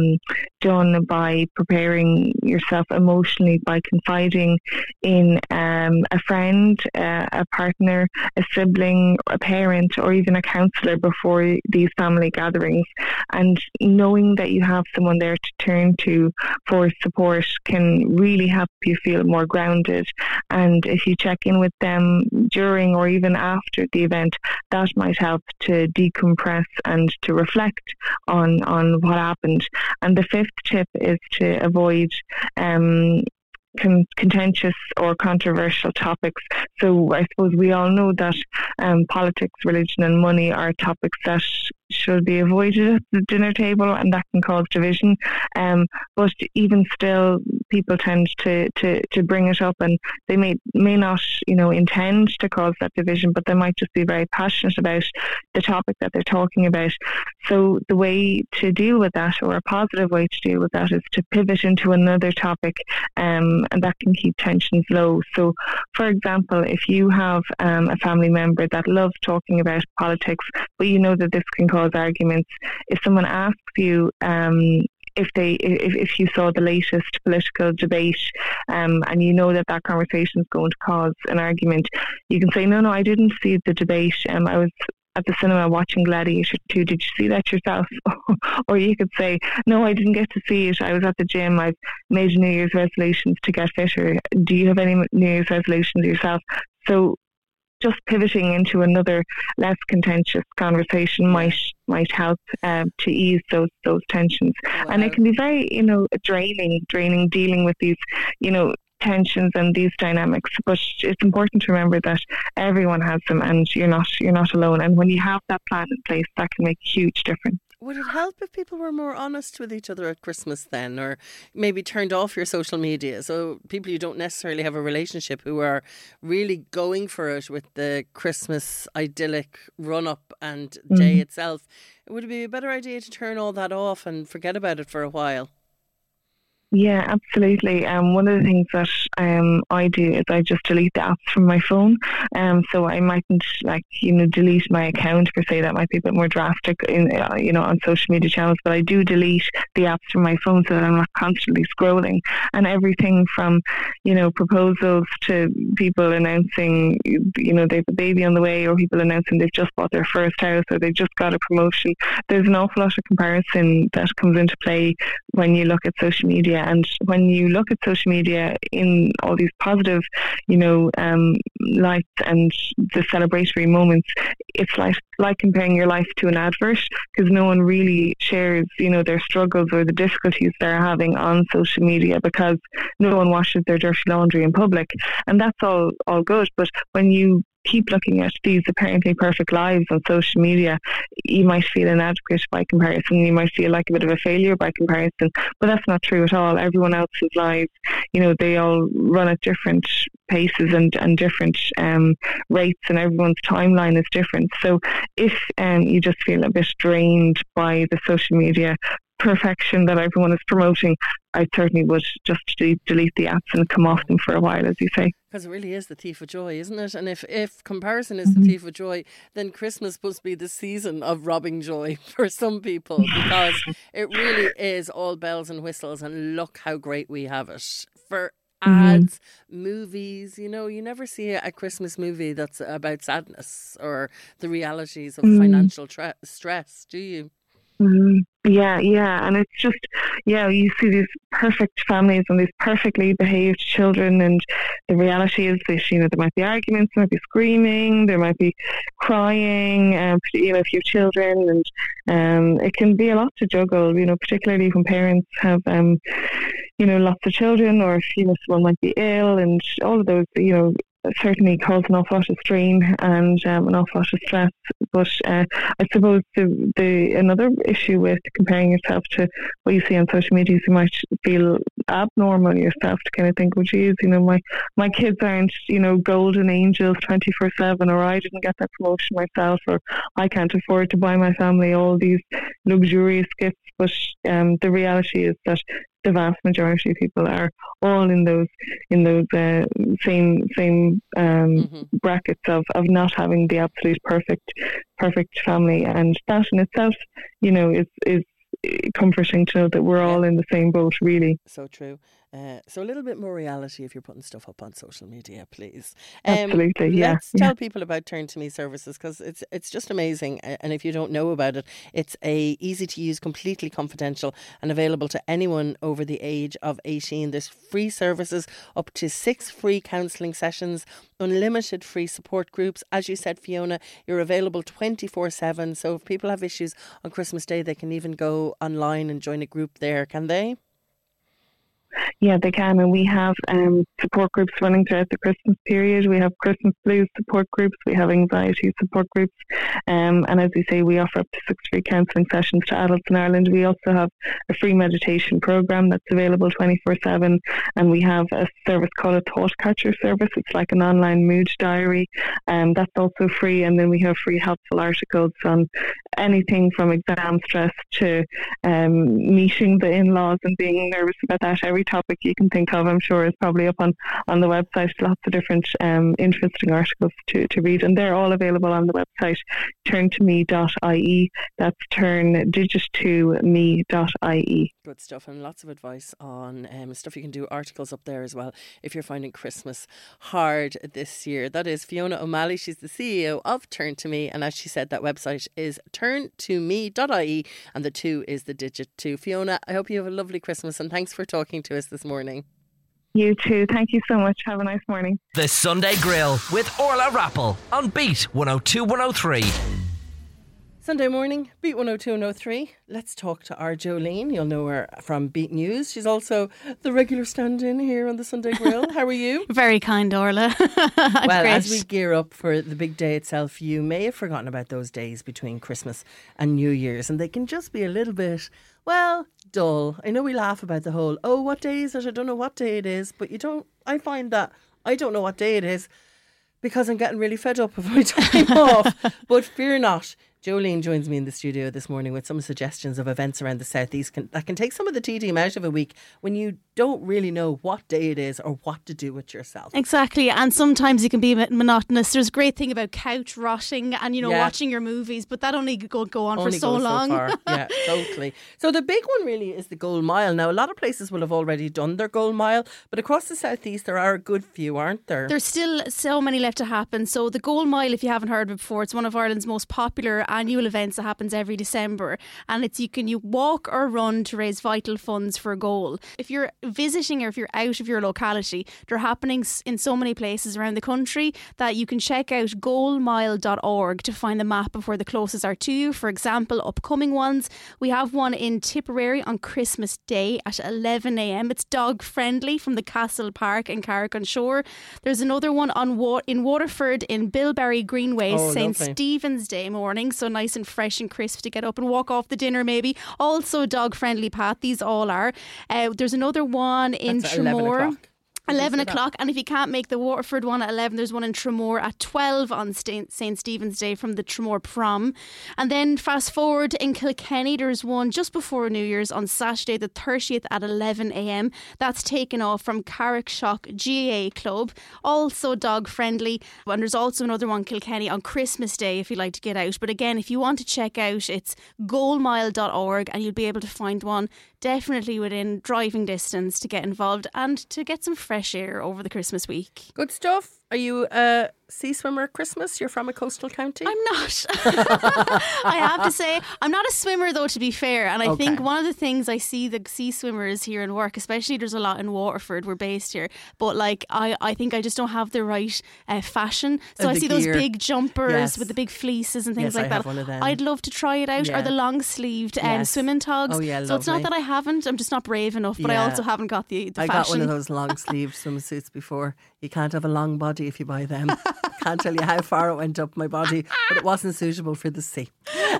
S5: done by preparing yourself emotionally, by confiding in a friend, a partner, a sibling, a parent, or even a counsellor before these family gatherings. And knowing that you have someone there to turn to for support can really help you feel more grounded. And if you check in with them during or even after the event, that might help to decompress and to reflect on what happened. And the fifth tip is to avoid contentious or controversial topics. So I suppose we all know that politics, religion and money are topics that should be avoided at the dinner table, and that can cause division. But even still, people tend to bring it up, and they may not, intend to cause that division, but they might just be very passionate about the topic that they're talking about. So the way to deal with that, or a positive way to deal with that, is to pivot into another topic, and that can keep tensions low. So, for example, if you have a family member that loves talking about politics, but you know that this can cause arguments, if someone asks you if you saw the latest political debate, and you know that conversation is going to cause an argument, you can say, no, I didn't see the debate. I was at the cinema watching Gladiator 2. Did you see that yourself? Or you could say, no, I didn't get to see it. I was at the gym. I've made New Year's resolutions to get fitter. Do you have any New Year's resolutions yourself? So just pivoting into another less contentious conversation might help to ease those tensions. Wow. And it can be very, draining dealing with these, tensions and these dynamics. But it's important to remember that everyone has them, and you're not alone. And when you have that plan in place, that can make a huge difference.
S2: Would it help if people were more honest with each other at Christmas then, or maybe turned off your social media? So people you don't necessarily have a relationship who are really going for it with the Christmas idyllic run-up and day itself. Would it be a better idea to turn all that off and forget about it for a while?
S5: Yeah, absolutely. One of the things that I do is I just delete the apps from my phone. So I mightn't delete my account per se. That might be a bit more drastic on social media channels, but I do delete the apps from my phone so that I'm not constantly scrolling. And everything from, proposals to people announcing, they have a baby on the way, or people announcing they've just bought their first house, or they've just got a promotion. There's an awful lot of comparison that comes into play when you look at social media. And when you look at social media in all these positive, lights and the celebratory moments, it's like comparing your life to an advert, because no one really shares, their struggles or the difficulties they're having on social media, because no one washes their dirty laundry in public. And that's all good. But when you keep looking at these apparently perfect lives on social media, you might feel inadequate by comparison. You might feel like a bit of a failure by comparison, but that's not true at all. Everyone else's lives, they all run at different paces and different rates, and everyone's timeline is different. So if you just feel a bit drained by the social media perfection that everyone is promoting, I certainly would just delete the apps and come off them for a while, as you say.
S2: Because it really is the thief of joy, isn't it? And if comparison is the thief of joy, then Christmas must be the season of robbing joy for some people, because it really is all bells and whistles, and look how great we have it. For ads, movies, you never see a Christmas movie that's about sadness or the realities of financial stress, do you?
S5: Yeah, and it's just, you see these perfect families and these perfectly behaved children, and the reality is that, there might be arguments, there might be screaming, there might be crying, if you have children, and it can be a lot to juggle, particularly when parents have, lots of children, or if, someone might be ill, and all of those, certainly cause an awful lot of strain and an awful lot of stress. But I suppose the another issue with comparing yourself to what you see on social media is you might feel abnormal yourself to kind of think, oh geez, my kids aren't, golden angels 24/7, or I didn't get that promotion myself, or I can't afford to buy my family all these luxurious gifts. But the reality is that the vast majority of people are all in those same brackets of not having the absolute perfect family, and that in itself, is comforting to know that we're all in the same boat, really.
S2: So true. So a little bit more reality if you're putting stuff up on social media, please.
S5: Absolutely, yeah.
S2: Let's tell people about Turn to Me services, because it's just amazing. And if you don't know about it, it's a easy to use, completely confidential, and available to anyone over the age of 18. There's free services, up to 6 free counselling sessions, unlimited free support groups. As you said, Fiona, you're available 24/7. So if people have issues on Christmas Day, they can even go online and join a group there, can they?
S5: Yeah, they can, and we have support groups running throughout the Christmas period. We have Christmas blues support groups, we have anxiety support groups, and as we say, we offer up to 6 free counselling sessions to adults in Ireland. We also have a free meditation program that's available 24/7, and we have a service called a Thought Catcher service. It's like an online mood diary, and that's also free. And then we have free helpful articles on anything from exam stress to meeting the in-laws and being nervous about that. Every topic you can think of, I'm sure, is probably up on the website. Lots of different interesting articles to read, and they're all available on the website turntome.ie. That's turn2me.ie.
S2: Good stuff, and lots of advice on stuff you can do, articles up there as well if you're finding Christmas hard this year. That is Fiona O'Malley. She's the CEO of Turn to Me, and as she said, that website is turn2me.ie, and the 2 is the digit 2. Fiona, I hope you have a lovely Christmas, and thanks for talking to us this morning.
S5: You too. Thank you so much. Have a nice morning.
S1: The Sunday Grill with Orla Rappel on Beat 102 103.
S2: Sunday morning, Beat 102 and 103. Let's talk to our Jolene. You'll know her from Beat News. She's also the regular stand-in here on the Sunday Grill. How are you?
S6: Very kind, Orla.
S2: Well,
S6: great.
S2: As we gear up for the big day itself, you may have forgotten about those days between Christmas and New Year's, and they can just be a little bit, well, dull. I know we laugh about the whole, oh, what day is it? I don't know what day it is, but I find that I don't know what day it is because I'm getting really fed up of my time off. But fear not. Jolene joins me in the studio this morning with some suggestions of events around the southeast that can take some of the tedium out of a week when you don't really know what day it is or what to do with yourself.
S6: Exactly, and sometimes it can be a bit monotonous. There's a great thing about couch rotting and watching your movies, but that only go on for so long.
S2: So far. Yeah, totally. So the big one really is the Gold Mile. Now, a lot of places will have already done their Gold Mile, but across the southeast there are a good few, aren't there?
S6: There's still so many left to happen. So the Gold Mile, if you haven't heard of it before, it's one of Ireland's most popular annual events that happens every December, and it's you walk or run to raise vital funds for a goal. If you're visiting or if you're out of your locality, they're happening in so many places around the country that you can check out goalmile.org to find the map of where the closest are to you. For example, upcoming ones, we have one in Tipperary on Christmas Day at 11 a.m. It's dog friendly from the Castle Park in Carrick on Shore. There's another one in Waterford in Bilberry Greenway, St. Stephen's Day morning, so nice and fresh and crisp to get up and walk off the dinner maybe. Also dog friendly path, these all are. There's another one in Tramore. 11 o'clock, and if you can't make the Waterford one at 11, there's one in Tramore at 12 on St. Stephen's Day from the Tramore Prom. And then fast forward in Kilkenny, there's one just before New Year's on Saturday the 30th at 11 a.m. That's taken off from Carrickshock GAA Club, also dog friendly. And there's also another one Kilkenny on Christmas Day if you'd like to get out. But again, if you want to check out, it's goalmile.org, and you'll be able to find one definitely within driving distance to get involved and to get some fresh air over the Christmas week.
S2: Good stuff. Are you a sea swimmer at Christmas? You're from a coastal county?
S6: I'm not. I have to say, I'm not a swimmer though, to be fair. And I think one of the things I see the sea swimmers here in work, especially there's a lot in Waterford, we're based here, but like I think I just don't have the right fashion. So I see those big jumpers with the big fleeces and things like that. I'd love to try it out. Or the long sleeved swimming togs. So lovely. It's not that I haven't, I'm just not brave enough, but I also haven't got the fashion.
S2: I got one of those long sleeved swimsuits before. You can't have a long body if you buy them. Can't tell you how far it went up my body, but it wasn't suitable for the sea.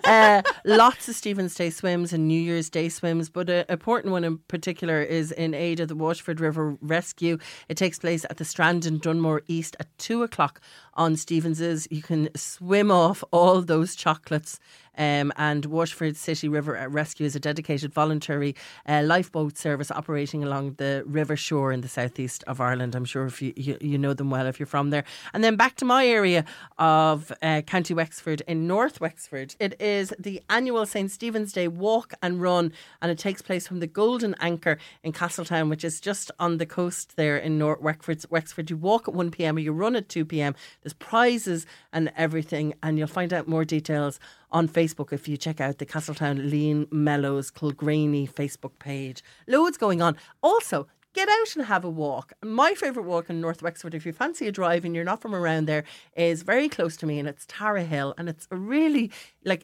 S2: Lots of Stephen's Day swims and New Year's Day swims, but an important one in particular is in aid of the Waterford River Rescue. It takes place at the Strand in Dunmore East at 2 o'clock on Stevens's. You can swim off all those chocolates. And Waterford City River Rescue is a dedicated voluntary lifeboat service operating along the river shore in the southeast of Ireland. I'm sure if you know them well if you're from there. And then back to my area of County Wexford in North Wexford. It is the annual St. Stephen's Day walk and run, and it takes place from the Golden Anchor in Castletown, which is just on the coast there in North Wexford. You walk at 1 p.m. or you run at 2 p.m. There's prizes and everything, and you'll find out more details on Facebook if you check out the Castletown Lean Mellows Kilgraney Facebook page. Loads going on. Also, get out and have a walk. My favourite walk in North Wexford, if you fancy a drive and you're not from around there, is very close to me, and it's Tara Hill, and it's a really,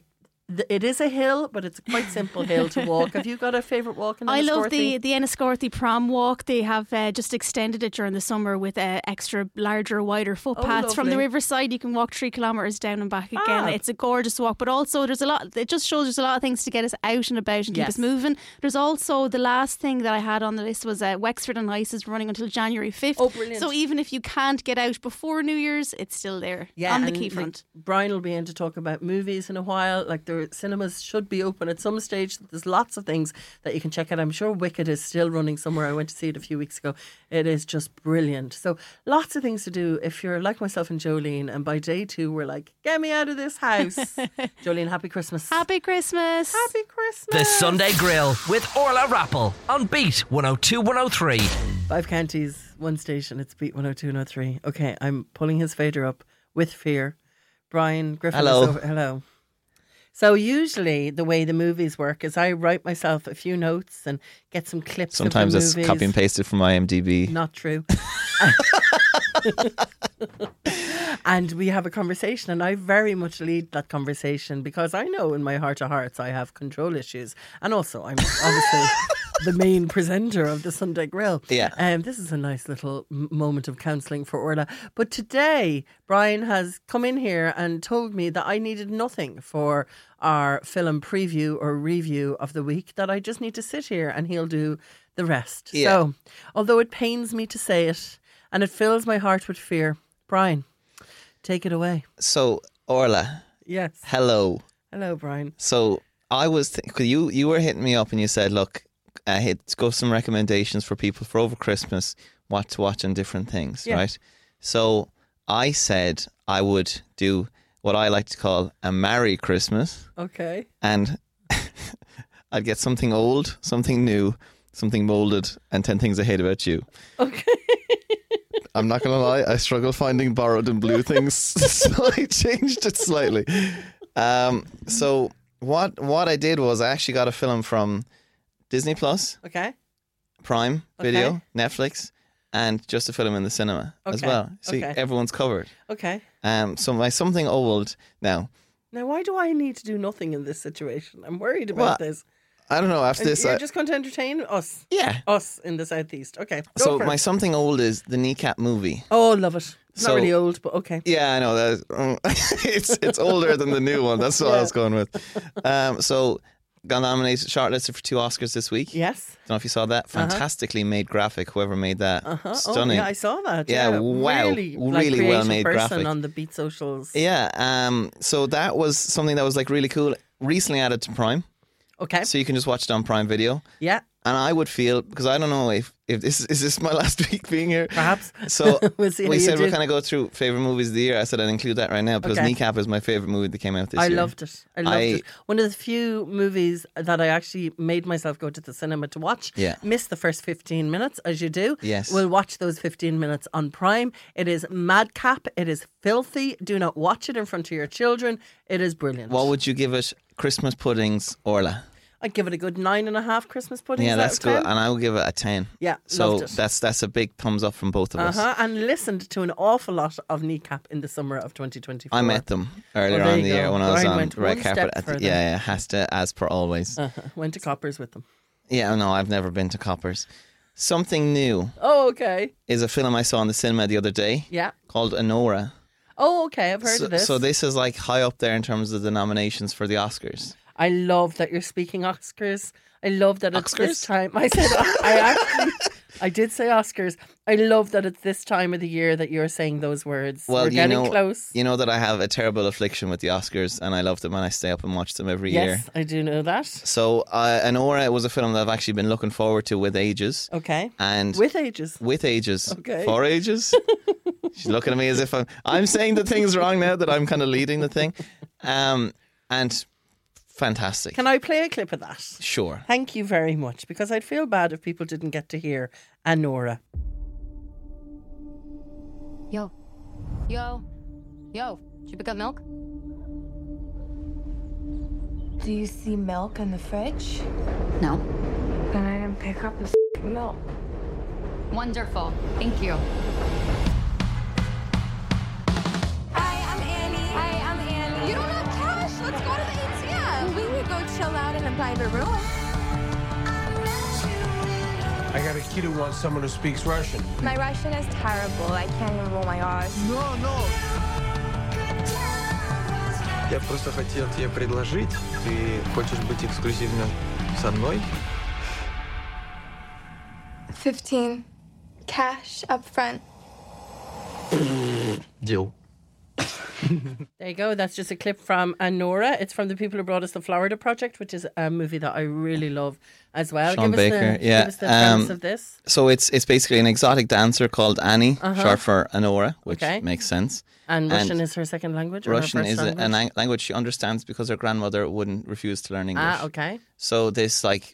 S2: It is a hill, but it's a quite simple hill to walk. Have you got a favourite walk in Enniscorthy?
S6: I love the Enniscorthy prom walk. They have just extended it during the summer with extra larger, wider footpaths. From the riverside, you can walk 3 kilometres down and back again. It's a gorgeous walk, but also there's a lot. It just shows there's a lot of things to get us out and about and keep us moving. There's also the last thing that I had on the list was Wexford on Ice is running until January 5th.
S2: Oh, brilliant.
S6: So even if you can't get out before New Year's, it's still there on the quayfront.
S2: Brian will be in to talk about movies in a while. Like the cinemas should be open at some stage. There's lots of things that you can check out. I'm sure Wicked is still running somewhere. I went to see it a few weeks ago. It is just brilliant. So lots of things to do if you're like myself and Jolene, and by day 2 we're like, get me out of this house. Jolene, happy Christmas.
S6: Happy Christmas.
S2: Happy Christmas.
S1: The Sunday Grill with Orla Rappel on Beat 102 103.
S2: 5 counties, 1 station. It's Beat 102 103. Okay, I'm pulling his fader up with fear. Brian Griffin. Hello. So usually the way the movies work is I write myself a few notes and get some clips.
S7: Sometimes
S2: of the
S7: it's
S2: movies.
S7: copy and pasted from IMDb.
S2: Not true. And we have a conversation, and I very much lead that conversation because I know in my heart of hearts I have control issues, and also I'm obviously the main presenter of the Sunday Grill.
S7: Yeah.
S2: This is a nice little moment of counselling for Orla. But today, Brian has come in here and told me that I needed nothing for our film preview or review of the week, that I just need to sit here and he'll do the rest.
S7: Yeah.
S2: So, although it pains me to say it and it fills my heart with fear, Brian, take it away.
S7: So, Orla.
S2: Yes.
S7: Hello.
S2: Hello, Brian.
S7: So, I was you were hitting me up and you said, look, go some recommendations for people for over Christmas, what to watch and different things, right? So I said I would do what I like to call a Merry Christmas.
S2: Okay.
S7: And I'd get something old, something new, something moulded, and 10 things I hate about you.
S2: Okay.
S7: I'm not going to lie, I struggle finding borrowed and blue things, so I changed it slightly. So what I did was I actually got a film from Disney Plus,
S2: Okay.
S7: Prime Video,
S2: Okay.
S7: Netflix, and just a film in the cinema as well. See,
S2: Okay.
S7: everyone's covered.
S2: Okay.
S7: So my something old now.
S2: Now, why do I need to do nothing in this situation? I'm worried about this.
S7: I don't know. After
S2: And
S7: this,
S2: you're just going to entertain us.
S7: yeah.
S2: Us in the southeast. Okay. Go
S7: So
S2: for
S7: my
S2: it.
S7: something old is the Kneecap movie.
S2: Oh, love it. It's
S7: So-
S2: not really old, but okay.
S7: Yeah, I know that. It's older than the new one. That's what I was going with. So got nominated, shortlisted for 2 Oscars this week.
S2: Yes.
S7: Don't know if you saw that. Fantastically made graphic. Whoever made that, stunning.
S2: Oh, yeah, I saw that.
S7: Yeah, wow.
S2: Really
S7: Really well-made
S2: person
S7: graphic.
S2: on the Beat Socials.
S7: Yeah. So that was something that was like really cool. Recently added to Prime,
S2: Okay.
S7: so you can just watch it on Prime Video.
S2: Yeah,
S7: And I would feel, because I don't know if this is this my last week being here.
S2: perhaps.
S7: So
S2: We'll see how
S7: we
S2: you
S7: said
S2: do.
S7: we're kind of go through favourite movies of the year. I said I'd include that right now because
S2: Okay.
S7: Kneecap is my favourite movie that came out this
S2: I
S7: year.
S2: loved it. I loved it. One of the few movies that I actually made myself go to the cinema to watch.
S7: Yeah.
S2: Missed the first 15 minutes, as you do.
S7: Yes.
S2: We'll watch those 15 minutes on Prime. It is madcap. It is filthy. Do not watch it in front of your children. It is brilliant.
S7: What would you give it? Christmas puddings, Orla?
S2: I'd give it a good 9.5 Christmas puddings.
S7: Yeah,
S2: out
S7: that's
S2: of
S7: good.
S2: 10.
S7: And I would give it a 10.
S2: Yeah,
S7: So
S2: loved it.
S7: that's a big thumbs up from both of us.
S2: And listened to an awful lot of Kneecap in the summer of 2024.
S7: I met them earlier
S2: there
S7: on
S2: you
S7: in the
S2: go.
S7: year when I was
S2: Brian
S7: on
S2: went
S7: the red
S2: one
S7: carpet.
S2: step
S7: At the,
S2: further.
S7: yeah, has to, as per always.
S2: Went to Coppers with them.
S7: Yeah, no, I've never been to Coppers. Something New
S2: Oh, okay.
S7: is a film I saw in the cinema the other day
S2: Yeah.
S7: called Honora.
S2: Oh, okay. I've heard of this.
S7: So this is like high up there in terms of the nominations for the Oscars.
S2: I love that you're speaking Oscars. I love that it's this
S7: Oscars?
S2: time. I did say Oscars. I love that it's this time of the year that you're saying those words.
S7: Well,
S2: We're getting close.
S7: You know that I have a terrible affliction with the Oscars, and I love them, and I stay up and watch them every year.
S2: Yes, I do know that.
S7: So, Honora was a film that I've actually been looking forward to with ages.
S2: Okay.
S7: And
S2: With ages.
S7: with ages.
S2: Okay.
S7: For ages. She's looking at me as if I'm saying the things wrong now that I'm kind of leading the thing. And fantastic.
S2: Can I play a clip of that?
S7: Sure.
S2: Thank you very much, because I'd feel bad if people didn't get to hear Honora.
S8: Yo. Did you pick up milk?
S9: Do you see milk in the fridge?
S8: No.
S9: Then I didn't pick up the milk.
S8: Wonderful. Thank you.
S9: Hi, I'm Annie.
S10: You don't have cash. Let's go to the ATM.
S9: private room.
S10: I got a kid who wants someone who speaks Russian.
S9: My Russian is terrible. I can't even roll my R's.
S10: No.
S11: Я просто хотел тебе предложить. Ты хочешь быть эксклюзивно со мной?
S9: 15. Cash up front.
S11: Deal.
S2: There you go. That's just a clip from Anora. It's from the people who brought us the Florida Project, which is a movie that I really love as well.
S7: Sean Baker,
S2: give us the premise of this.
S7: So it's basically an exotic dancer called Annie, short for Anora, which makes sense.
S2: And Russian is her second language? Or
S7: Russian
S2: her first
S7: is
S2: language?
S7: a language she understands because her grandmother wouldn't refuse to learn English.
S2: Ah, okay.
S7: So this like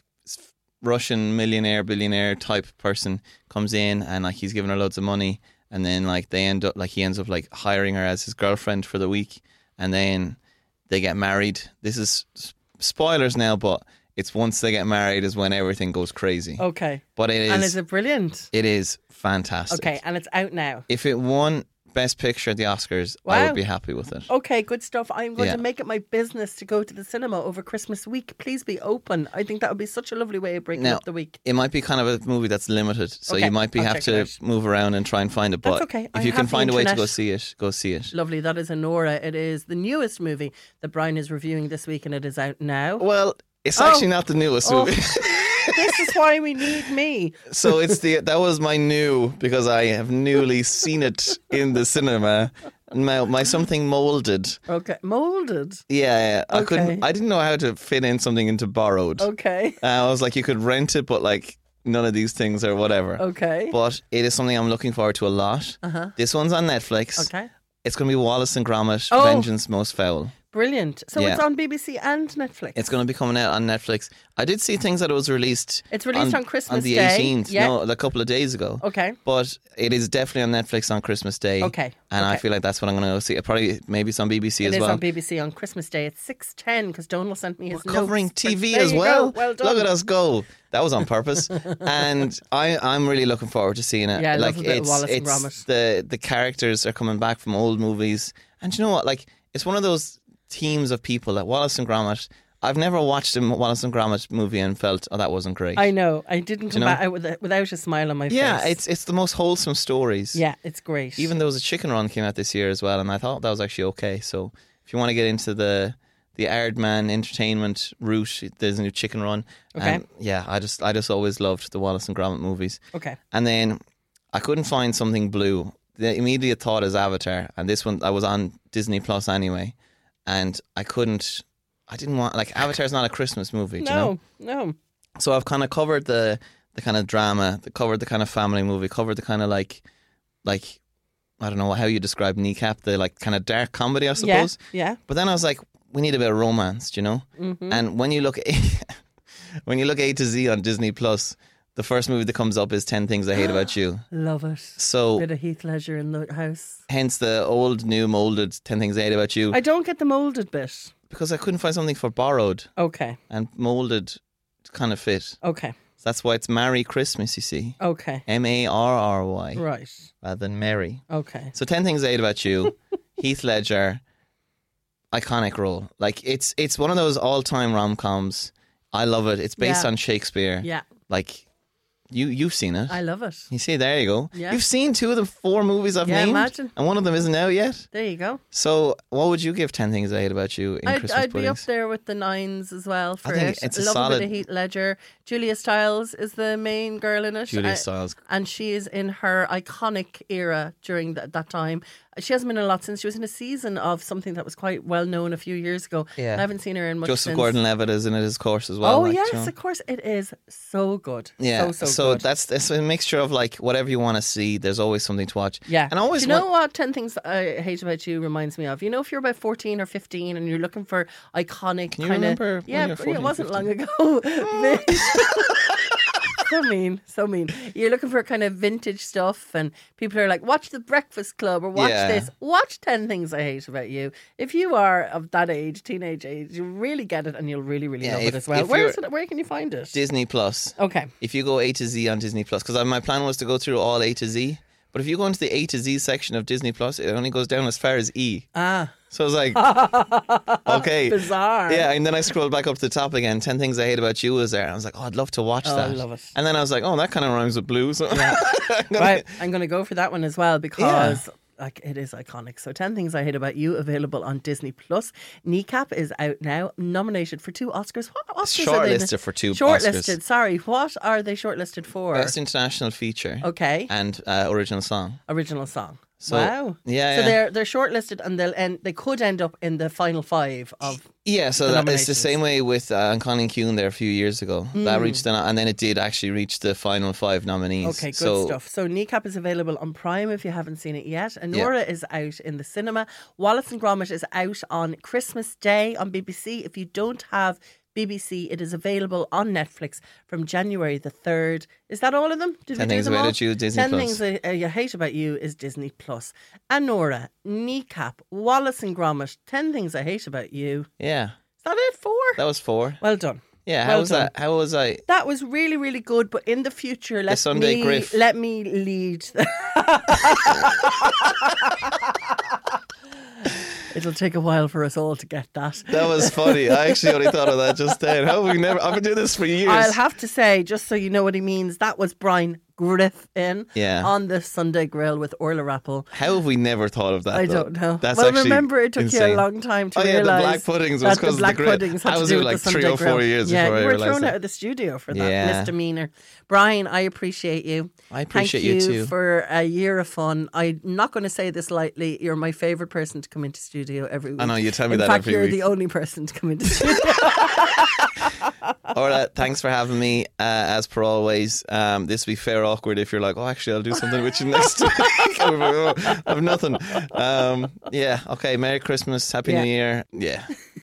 S7: Russian millionaire, billionaire type person comes in and like he's giving her loads of money. And then like he ends up like hiring her as his girlfriend for the week, and then they get married. This is spoilers now, but it's once they get married is when everything goes crazy.
S2: Okay.
S7: But it is.
S2: And is it brilliant?
S7: It is fantastic.
S2: Okay, and it's out now.
S7: If it won Best Picture at the Oscars, I would be happy with it.
S2: Okay, good stuff. I'm going to make it my business to go to the cinema over Christmas week. Please be open. I think that would be such a lovely way of breaking up the week.
S7: It might be kind of a movie that's limited, so you might have to move around and try and find it. But
S2: that's okay.
S7: If you can find a way to go see it, go see it.
S2: Lovely. That is Anora. It is the newest movie that Brian is reviewing this week, and it is out now.
S7: Well, it's actually not the newest movie.
S2: This is why we need me.
S7: So that was my new, because I have newly seen it in the cinema. My something molded.
S2: Okay, molded.
S7: Yeah.
S2: Okay.
S7: I didn't know how to fit in something into borrowed.
S2: Okay.
S7: I was like, you could rent it, but like none of these things or whatever.
S2: Okay.
S7: But it is something I'm looking forward to a lot. This one's on Netflix.
S2: Okay.
S7: It's going to be Wallace and Gromit: Vengeance Most Foul.
S2: Brilliant. So it's on BBC and Netflix.
S7: It's going to be coming out on Netflix. I did see things that it was released.
S2: It's released on Christmas
S7: Day.
S2: On
S7: the 18th.
S2: Yeah.
S7: No, a couple of days ago.
S2: Okay.
S7: But it is definitely on Netflix on Christmas Day.
S2: Okay.
S7: And I feel like that's what I'm going to go see. Maybe it's on BBC as well.
S2: It is on BBC on Christmas Day. It's 6:10 because Donald sent me his notes.
S7: We're covering TV
S2: there
S7: as well.
S2: Well done.
S7: Look at us go. That was on purpose. And I'm really looking forward to seeing it.
S2: Yeah, I love a bit of Wallace and Gromit.
S7: The characters are coming back from old movies. And you know what? Like, it's one of those teams of people that Wallace and Gromit. I've never watched a Wallace and Gromit movie and felt, that wasn't great.
S2: I know. I didn't come back without a smile on my face.
S7: Yeah, it's the most wholesome stories.
S2: Yeah, it's great.
S7: Even there was a Chicken Run came out this year as well, and I thought that was actually okay. So if you want to get into the Aardman entertainment route, there's a new Chicken Run.
S2: Okay.
S7: And yeah, I just always loved the Wallace and Gromit movies.
S2: Okay.
S7: And then I couldn't find something blue. The immediate thought is Avatar, and this one I was on Disney Plus anyway. And I didn't want, like, Avatar's not a Christmas movie, do you know?
S2: No.
S7: So I've kind of covered the kind of drama, covered the kind of family movie, covered the kind of like, I don't know how you describe Kneecap, the like kind of dark comedy, I suppose.
S2: Yeah.
S7: But then I was like, we need a bit of romance, do you know? Mm-hmm. And when you look A to Z on Disney Plus, the first movie that comes up is 10 Things I Hate About You.
S2: Love it.
S7: So,
S2: bit of Heath Ledger in the house.
S7: Hence the old, new, molded 10 Things I Hate About You.
S2: I don't get the molded bit.
S7: Because I couldn't find something for borrowed.
S2: Okay.
S7: And molded kind of fit.
S2: Okay.
S7: So that's why it's Merry Christmas, you see.
S2: Okay.
S7: Marry.
S2: Right.
S7: Rather than Mary.
S2: Okay.
S7: So 10 Things I Hate About You, Heath Ledger, iconic role. Like, it's one of those all-time rom-coms. I love it. It's based on Shakespeare.
S2: Yeah.
S7: Like, you've seen it.
S2: I love it.
S7: You see, there you go.
S2: Yeah.
S7: You've seen 2 of the 4 movies I've named.
S2: Imagine.
S7: And one of them isn't out yet.
S2: There you go.
S7: So what would you give 10 Things I Hate About You in Christmas
S2: I'd
S7: puddings?
S2: be up there with the 9s as well for
S7: I think
S2: it.
S7: it's a
S2: love
S7: solid...
S2: a bit of Heath Ledger. Julia Stiles is the main girl in it.
S7: Julia Stiles.
S2: And she is in her iconic era during that time. She hasn't been in a lot since. She was in a season of something that was quite well known a few years ago.
S7: Yeah.
S2: I haven't seen her in much
S7: Joseph
S2: since.
S7: Gordon-Levitt is in it, of course, as well.
S2: Oh,
S7: like,
S2: yes,
S7: you know.
S2: of course. It is so good.
S7: Yeah,
S2: So good.
S7: that's a mixture of like whatever you want to see. There's always something to watch.
S2: Yeah.
S7: And always
S2: do you know what 10 Things I Hate About You reminds me of? You know, if you're about 14 or 15 and you're looking for iconic
S7: Can you
S2: kind
S7: remember
S2: of...
S7: when
S2: Yeah,
S7: you were 14,
S2: it wasn't
S7: 15?
S2: long ago. So mean. You're looking for kind of vintage stuff, and people are like, watch The Breakfast Club or watch this. Watch 10 Things I Hate About You. If you are of that age, teenage age, you really get it and you'll really, really love it as well. Where can you find it?
S7: Disney Plus.
S2: Okay.
S7: If you go A to Z on Disney Plus, because my plan was to go through all A to Z, But if you go into the A to Z section of Disney Plus, it only goes down as far as E. So I was like, okay.
S2: Bizarre.
S7: Yeah, and then I scrolled back up to the top again. 10 Things I Hate About You was there. And I was like, oh, I'd love to watch that.
S2: I love it.
S7: And then I was like, oh, that kind of rhymes with blue. So
S2: Right, I'm going to go for that one as well because like it is iconic. So 10 Things I Hate About You, available on Disney Plus. Kneecap is out now, nominated for 2 Oscars. What Oscars are they?
S7: Shortlisted for 2
S2: Shortlisted,
S7: Oscars.
S2: sorry. What are they shortlisted for?
S7: Best International Feature.
S2: Okay.
S7: And original song.
S2: Original song.
S7: So,
S2: wow.
S7: Yeah.
S2: So they're shortlisted and they could end up in the final 5 of.
S7: Yeah, so it's the same way with Connie Kuhn there a few years ago. That reached and then it did actually reach the final 5 nominees.
S2: Okay, good stuff. So Kneecap is available on Prime if you haven't seen it yet. Anora is out in the cinema. Wallace and Gromit is out on Christmas Day on BBC. If you don't have BBC, it is available on Netflix from January the 3rd. Is that all of them? Did
S7: 10
S2: we do
S7: Things
S2: them
S7: I
S2: all?
S7: Hate About You, Disney
S2: 10
S7: Plus.
S2: Things I Hate About You is Disney Plus. Anora, Kneecap, Wallace and Gromit, 10 Things I Hate About You.
S7: Yeah.
S2: Is that it? 4?
S7: That was 4.
S2: Well done.
S7: Yeah,
S2: Well
S7: how was
S2: done.
S7: that? How was I?
S2: That was really, really good. But in the future, let
S7: Sunday Griff.
S2: me lead. It'll take a while for us all to get that.
S7: That was funny. I actually only thought of that just then. How have we never? I've been doing this for years.
S2: I'll have to say, just so you know what he means, that was Brian Griffin on the Sunday Grill with Orla Rappel.
S7: How have we never thought of that?
S2: I
S7: though?
S2: don't know.
S7: That's
S2: well,
S7: actually
S2: remember, it took
S7: insane.
S2: you a long time to
S7: the
S2: realise
S7: black puddings was
S2: that
S7: because
S2: the black
S7: of the grill.
S2: puddings had
S7: I
S2: to
S7: was
S2: do
S7: doing
S2: with
S7: like
S2: the
S7: 3
S2: Sunday
S7: or 4
S2: Grill.
S7: years
S2: yeah,
S7: before I
S2: you were
S7: realised
S2: thrown
S7: that.
S2: out of the studio for that misdemeanor. Brian, I appreciate you.
S7: I appreciate
S2: Thank
S7: you
S2: you
S7: too.
S2: for a year of fun. I'm not going to say this lightly. You're my favourite person to come into studio every week.
S7: I know, you tell me
S2: In
S7: that
S2: fact,
S7: every
S2: you're
S7: week.
S2: the only person to come into studio.
S7: Orla, thanks for having me. As per always, this will be fair awkward if you're like, oh, actually, I'll do something with you next week. I have nothing. Yeah, okay. Merry Christmas, Happy New Year. Yeah.